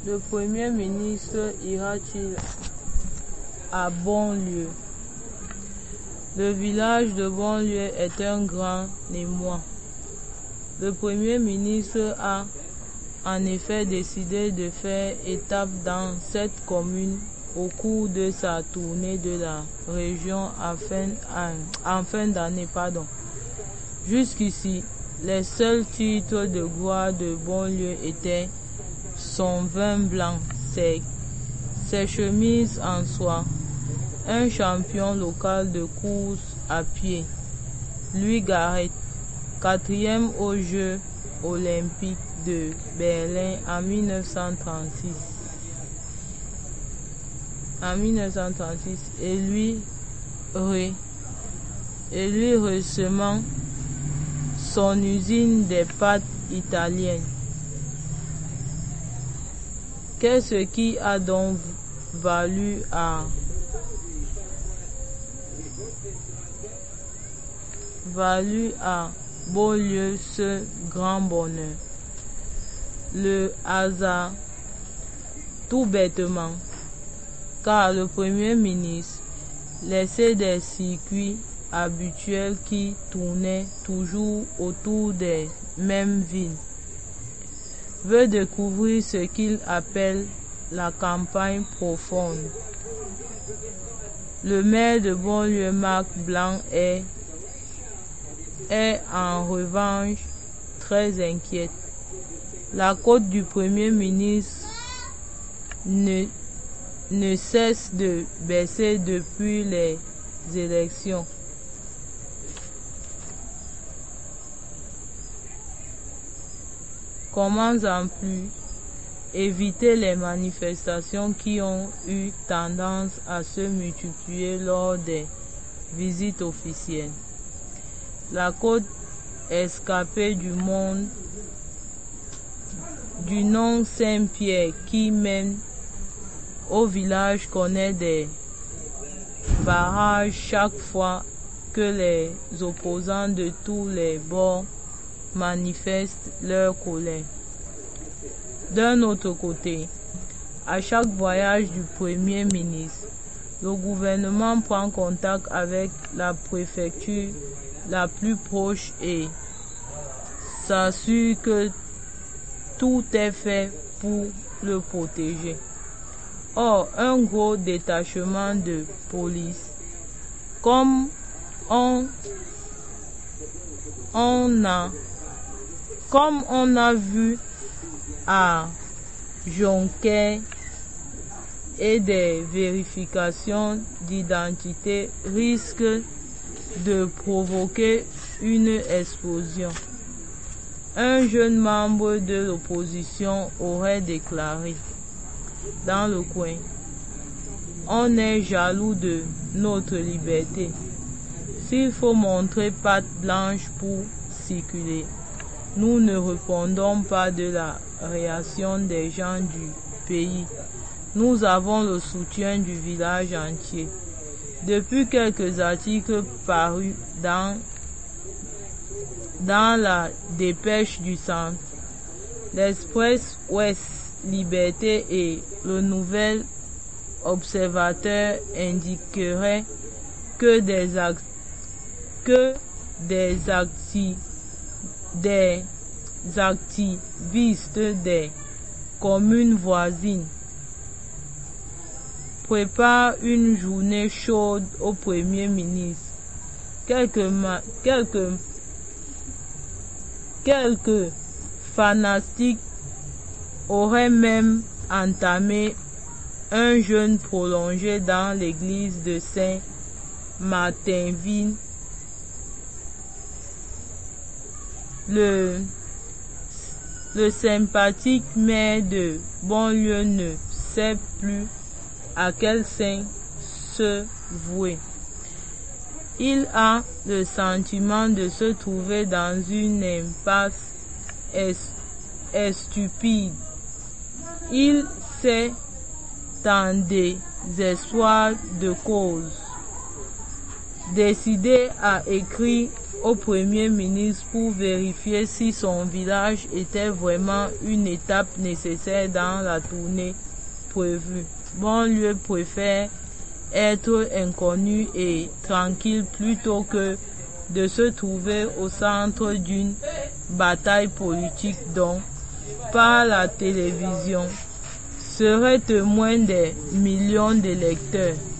Le Premier ministre ira-t-il à Bonlieu? Le village de Bonlieu est un grand émoi. Le Premier ministre a en effet décidé de faire étape dans cette commune au cours de sa tournée de la région en fin d'année. Jusqu'ici, les seuls titres de gloire de Bonlieu étaient son vin blanc sec, ses chemises en soie, un champion local de course à pied, Louis Garrett, 4e aux Jeux olympiques de Berlin en 1936. Et lui récemment son usine des pâtes italiennes. Qu'est-ce qui a donc valu à Bonlieu ce grand bonheur? Le hasard, tout bêtement, car le Premier ministre laissait des circuits habituels qui tournaient toujours autour des mêmes villes, veut découvrir ce qu'il appelle la campagne profonde. Le maire de Bonlieu, Marc Blanc, est en revanche très inquiète. La cote du Premier ministre ne cesse de baisser depuis les élections. Comment en plus éviter les manifestations qui ont eu tendance à se multiplier lors des visites officielles? La côte escapée du nom Saint-Pierre qui mène au village connaît des barrages chaque fois que les opposants de tous les bords manifestent leur colère. D'un autre côté, à chaque voyage du Premier ministre, le gouvernement prend contact avec la préfecture la plus proche et s'assure que tout est fait pour le protéger. Or, un gros détachement de police, comme on a vu à Jonquière, et des vérifications d'identité risquent de provoquer une explosion. Un jeune membre de l'opposition aurait déclaré dans le coin: on est jaloux de notre liberté. S'il faut montrer patte blanche pour circuler, nous ne répondons pas de la réaction des gens du pays. Nous avons le soutien du village entier. Depuis quelques articles parus dans la dépêche du centre, l'Express Ouest Liberté et le Nouvel Observateur indiqueraient que des activistes des communes voisines préparent une journée chaude au Premier ministre. Quelques fanatiques auraient même entamé un jeûne prolongé dans l'église de Saint-Martinville. Le sympathique maire de Bonlieu ne sait plus à quel saint se vouer. Il a le sentiment de se trouver dans une impasse stupide. Il s'est en désespoir de cause décidé à écrire au Premier ministre pour vérifier si son village était vraiment une étape nécessaire dans la tournée prévue. Bonlieu préfère être inconnu et tranquille plutôt que de se trouver au centre d'une bataille politique dont, par la télévision, serait témoin des millions d'électeurs.